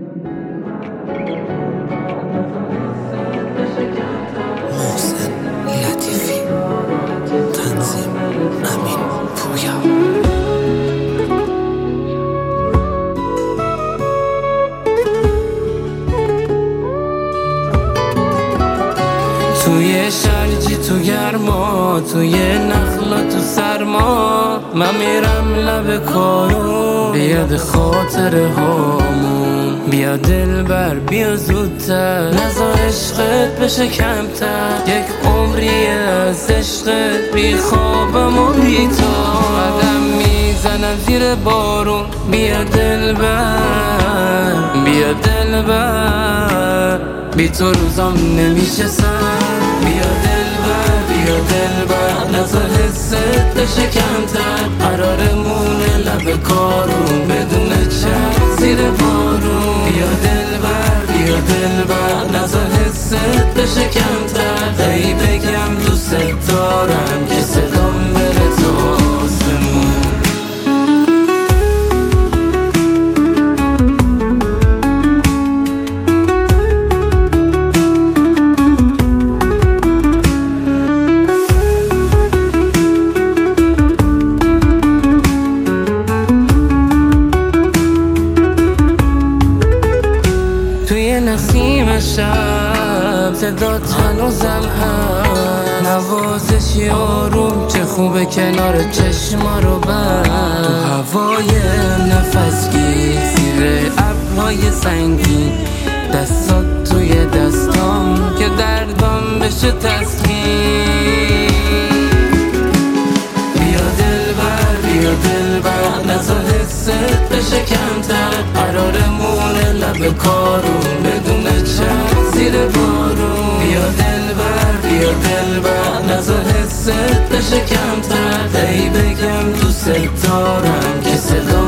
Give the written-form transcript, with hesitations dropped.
محسن لطیفی، تنظیم امین پویا. توی شرجی تو گرما، توی نخلا تو سرما، من میرم لب کارو بیاد خاطره هامون. بیا دلبر بیا زودتر، نزا عشقت بشه کمتر. یک عمری از عشقت بی خوابم و بی تو، قدم میزنم زیر بارون. بیا دلبر بیا دلبر، بی تو روزام نمیشه سر. بیا دلبر بیا دلبر، نزا حست بشه کمتر. قرارمونه لب کارون بدون چشم زیر بارون. بیا دلبر بیا دلبر، نزا حست بشه کمتر. ای بگم دوست دارم که صدام بره تو آسمون. توی نسیم شب صدات هنوزم هست، نوازشی آروم چه خوبه کنار چشما رو بست. تو هوای نفسگیر زیر ابرهای سنگین، دستات توی دستام که دردام بشه تسکین. بیا دلبر بیا دلبر، نزا حست بشه کمتر. قرارمونه لب کارون بدون چشم زیر بارون. بیا دلبر بیا دلبر، نزا حست بشه کمتر. ای بگم دوست دارم که صدا